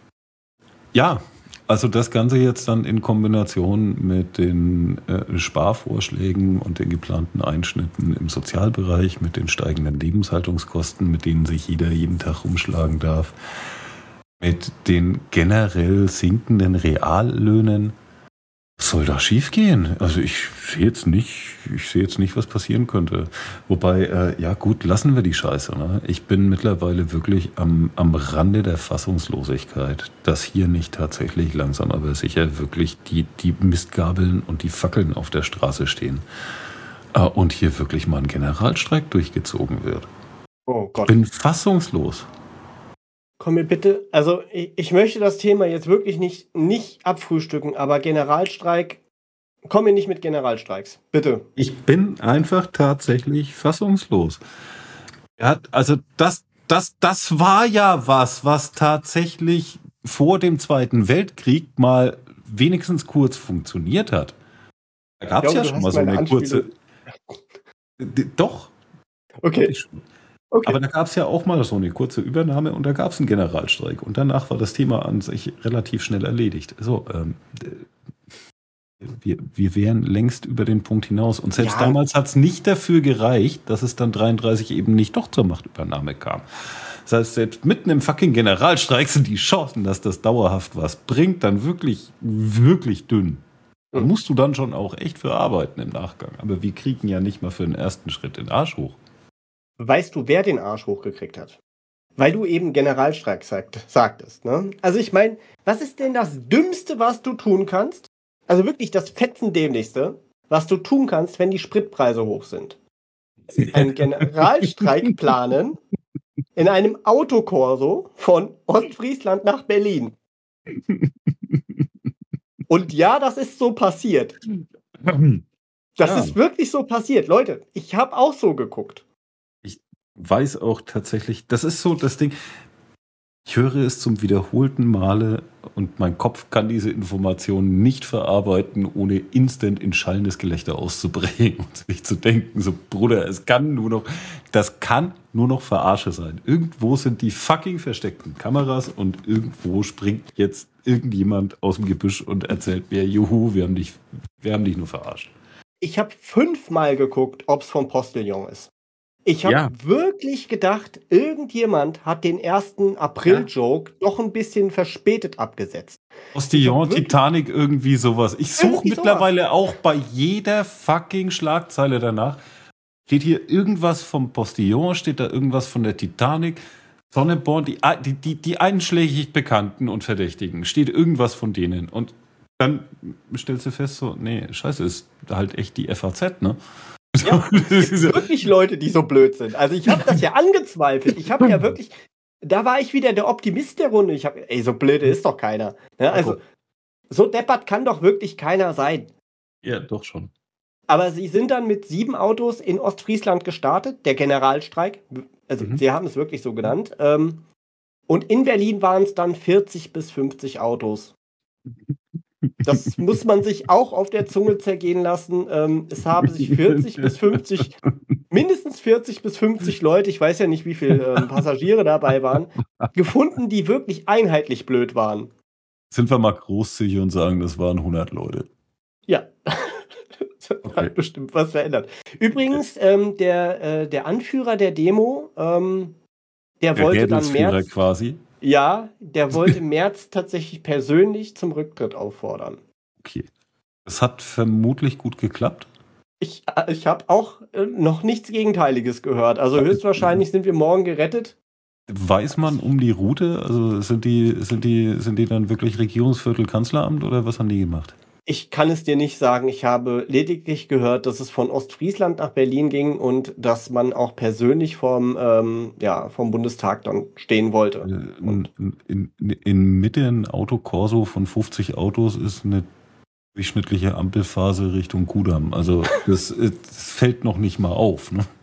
ja, also das Ganze jetzt dann in Kombination mit den äh, Sparvorschlägen und den geplanten Einschnitten im Sozialbereich, mit den steigenden Lebenshaltungskosten, mit denen sich jeder jeden Tag rumschlagen darf, mit den generell sinkenden Reallöhnen. Was soll da schiefgehen? Also ich sehe jetzt nicht, ich sehe jetzt nicht, was passieren könnte. Wobei, äh, ja gut, lassen wir die Scheiße. Ne? Ich bin mittlerweile wirklich am, am Rande der Fassungslosigkeit, dass hier nicht tatsächlich langsam, aber sicher wirklich die, die Mistgabeln und die Fackeln auf der Straße stehen. Äh, und hier wirklich mal ein Generalstreik durchgezogen wird. Oh Gott. Ich bin fassungslos. Komm mir bitte, also ich, ich möchte das Thema jetzt wirklich nicht, nicht abfrühstücken, aber Generalstreik, komm mir nicht mit Generalstreiks, bitte. Ich bin einfach tatsächlich fassungslos. Ja, also das, das, das war ja was, was tatsächlich vor dem Zweiten Weltkrieg mal wenigstens kurz funktioniert hat. Da gab es ja schon mal so eine kurze... Doch. Okay. Okay. Aber da gab es ja auch mal so eine kurze Übernahme und da gab es einen Generalstreik. Und danach war das Thema an sich relativ schnell erledigt. So, ähm, wir, wir wären längst über den Punkt hinaus. Und selbst ja. damals hat es nicht dafür gereicht, dass es dann dreiunddreißig eben nicht doch zur Machtübernahme kam. Das heißt, selbst mitten im fucking Generalstreik sind die Chancen, dass das dauerhaft was bringt, dann wirklich, wirklich dünn. Da mhm. musst du dann schon auch echt für arbeiten im Nachgang. Aber wir kriegen ja nicht mal für den ersten Schritt den Arsch hoch. Weißt du, wer den Arsch hochgekriegt hat? Weil du eben Generalstreik sagt, sagtest, ne? Also ich meine, was ist denn das Dümmste, was du tun kannst? Also wirklich das Fetzendämlichste, was du tun kannst, wenn die Spritpreise hoch sind. Einen Generalstreik planen in einem Autokorso von Ostfriesland nach Berlin. Und ja, das ist so passiert. Das ja. ist wirklich so passiert. Leute, ich habe auch so geguckt. Weiß auch tatsächlich, das ist so das Ding, Ich höre es zum wiederholten Male und mein Kopf kann diese Informationen nicht verarbeiten, ohne instant in schallendes Gelächter auszubrechen und sich zu denken, so Bruder, es kann nur noch, das kann nur noch Verarsche sein. Irgendwo sind die fucking versteckten Kameras und irgendwo springt jetzt irgendjemand aus dem Gebüsch und erzählt mir, juhu, wir haben dich, wir haben dich nur verarscht. Ich habe fünfmal geguckt, ob es vom Postillon ist. Ich habe Ja. wirklich gedacht, irgendjemand hat den ersten April-Joke doch ein bisschen verspätet abgesetzt. Postillon, wirklich- Titanic, irgendwie sowas. Ich suche Irgendwie mittlerweile auch bei jeder fucking Schlagzeile danach. Steht hier irgendwas vom Postillon, steht da irgendwas von der Titanic, Sonneborn, die, die, die, die einschlägig Bekannten und Verdächtigen. Steht irgendwas von denen. Und dann stellst du fest, so, nee, scheiße, ist halt echt die F A Z, ne? Ja, es gibt wirklich Leute, die so blöd sind. Also ich habe das ja angezweifelt. Ich habe ja wirklich, da war ich wieder der Optimist der Runde. Ich habe, ey, so blöde ist doch keiner. Ja, also so deppert kann doch wirklich keiner sein. Ja, doch schon. Aber sie sind dann mit sieben Autos in Ostfriesland gestartet, der Generalstreik. Also Mhm. sie haben es wirklich so genannt. Ähm, und in Berlin waren es dann vierzig bis fünfzig Autos. Das muss man sich auch auf der Zunge zergehen lassen. Ähm, es haben sich vierzig bis fünfzig, mindestens vierzig bis fünfzig Leute, ich weiß ja nicht, wie viele ähm, Passagiere dabei waren, gefunden, die wirklich einheitlich blöd waren. Sind wir mal großzügig und sagen, das waren hundert Leute. Ja. Das Okay. hat bestimmt was verändert. Übrigens, ähm, der, äh, der Anführer der Demo, ähm, der, Der wollte dann Rädelsführer März, quasi. ja, der wollte März tatsächlich persönlich zum Rücktritt auffordern. Okay. Das hat vermutlich gut geklappt. Ich, äh, ich habe auch äh, noch nichts Gegenteiliges gehört. Also höchstwahrscheinlich sind wir morgen gerettet. Weiß man um die Route? Also sind die, sind die, sind die dann wirklich Regierungsviertel Kanzleramt oder was haben die gemacht? Ich kann es dir nicht sagen. Ich habe lediglich gehört, dass es von Ostfriesland nach Berlin ging und dass man auch persönlich vom, ähm, ja, vom Bundestag dann stehen wollte. In, in, in Mitte ein Autokorso von fünfzig Autos ist eine durchschnittliche Ampelphase Richtung Kudamm. Also das, das fällt noch nicht mal auf. Ne?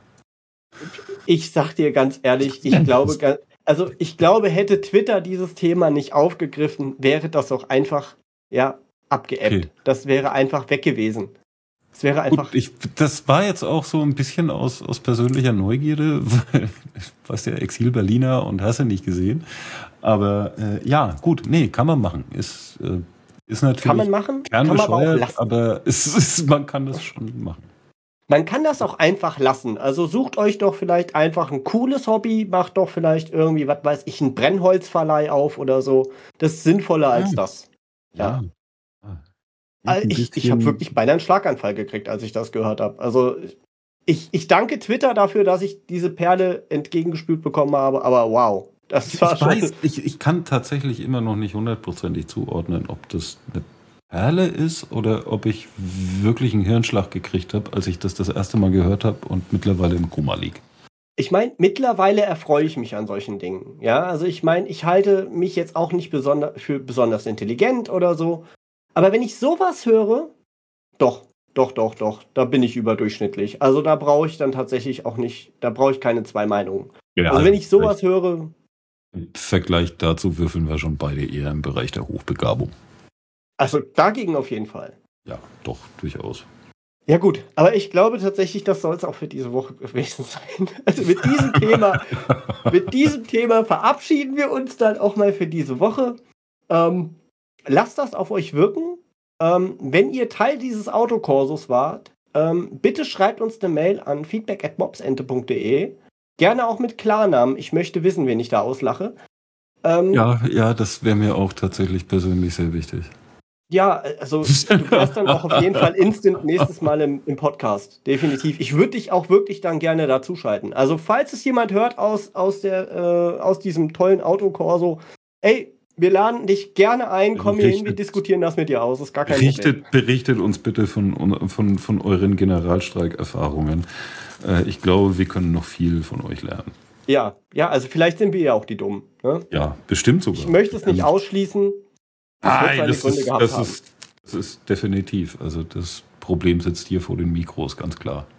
Ich sag dir ganz ehrlich, ich glaube, ga- also ich glaube, hätte Twitter dieses Thema nicht aufgegriffen, wäre das auch einfach, ja, abgeebbt. Okay. Das wäre einfach weg gewesen. Es wäre einfach. Gut, ich, das war jetzt auch so ein bisschen aus, aus persönlicher Neugierde, weil ich weiß ja, Exil-Berliner und hast du nicht gesehen. Aber äh, ja, gut, nee, kann man machen. Ist, äh, ist natürlich Kann man machen, kann man aber auch kernbescheuert, lassen. aber es ist, man kann das schon machen. Man kann das auch einfach lassen. Also sucht euch doch vielleicht einfach ein cooles Hobby, macht doch vielleicht irgendwie, was weiß ich, einen Brennholzverleih auf oder so. Das ist sinnvoller als Ja. das. Ja. Ah. Also Ein ich ich bisschen- habe wirklich beinahe einen Schlaganfall gekriegt, als ich das gehört habe. Also ich, ich danke Twitter dafür, dass ich diese Perle entgegengespült bekommen habe, aber wow. Das Ich war schon. weiß, ich, ich kann tatsächlich immer noch nicht hundertprozentig zuordnen, ob das eine Perle ist oder ob ich wirklich einen Hirnschlag gekriegt habe, als ich das das erste Mal gehört habe und mittlerweile im Koma liege. Ich meine, mittlerweile erfreue ich mich an solchen Dingen. Ja, also ich meine, ich halte mich jetzt auch nicht besonder, für besonders intelligent oder so. Aber wenn ich sowas höre, doch, doch, doch, doch, da bin ich überdurchschnittlich. Also da brauche ich dann tatsächlich auch nicht, da brauche ich keine zwei Meinungen. Ja, Also wenn ich sowas höre, im Vergleich dazu würfeln wir schon beide eher im Bereich der Hochbegabung. also dagegen auf jeden Fall. Ja, doch, durchaus. Ja gut, aber ich glaube tatsächlich, das soll es auch für diese Woche gewesen sein. Also mit diesem Thema, mit diesem Thema verabschieden wir uns dann auch mal für diese Woche. Ähm, lasst das auf euch wirken. Ähm, wenn ihr Teil dieses Autokorsos wart, ähm, bitte schreibt uns eine Mail an feedback at mobsente punkt de. Gerne auch mit Klarnamen. Ich möchte wissen, wen ich da auslache. Ähm, Ja, ja, das wäre mir auch tatsächlich persönlich sehr wichtig. Ja, also du wärst dann auch auf jeden Fall instant nächstes Mal im, im Podcast. Definitiv. Ich würde dich auch wirklich dann gerne dazuschalten. Also falls es jemand hört aus, aus, der, äh, aus diesem tollen Autokorso, ey, wir laden dich gerne ein, komm hier hin, wir diskutieren das mit dir aus. Das ist gar kein Problem. Berichtet, berichtet uns bitte von, von, von euren Generalstreikerfahrungen. Äh, ich glaube, wir können noch viel von euch lernen. Ja, ja, also vielleicht sind wir ja auch die Dummen. Ne? Ja, bestimmt sogar. Ich möchte es nicht ausschließen. Das wird Nein, seine das Gründe ist, gehabt das, haben. ist, das ist definitiv. Also das Problem sitzt hier vor den Mikros, ganz klar.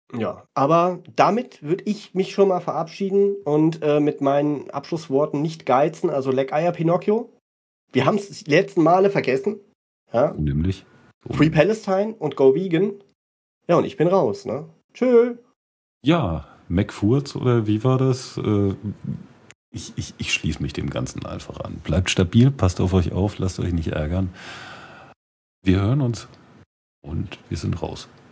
Ja, aber damit würde ich mich schon mal verabschieden und äh, mit meinen Abschlussworten nicht geizen. Also leck Eier, Pinocchio. Wir haben es die letzten Male vergessen. Ja? Nämlich. Free Palestine und Go Vegan. Ja, und ich bin raus, ne? Tschö. Ja, McFurz oder wie war das? Äh, ich, ich, ich schließe mich dem Ganzen einfach an. Bleibt stabil, passt auf euch auf, lasst euch nicht ärgern. Wir hören uns und wir sind raus.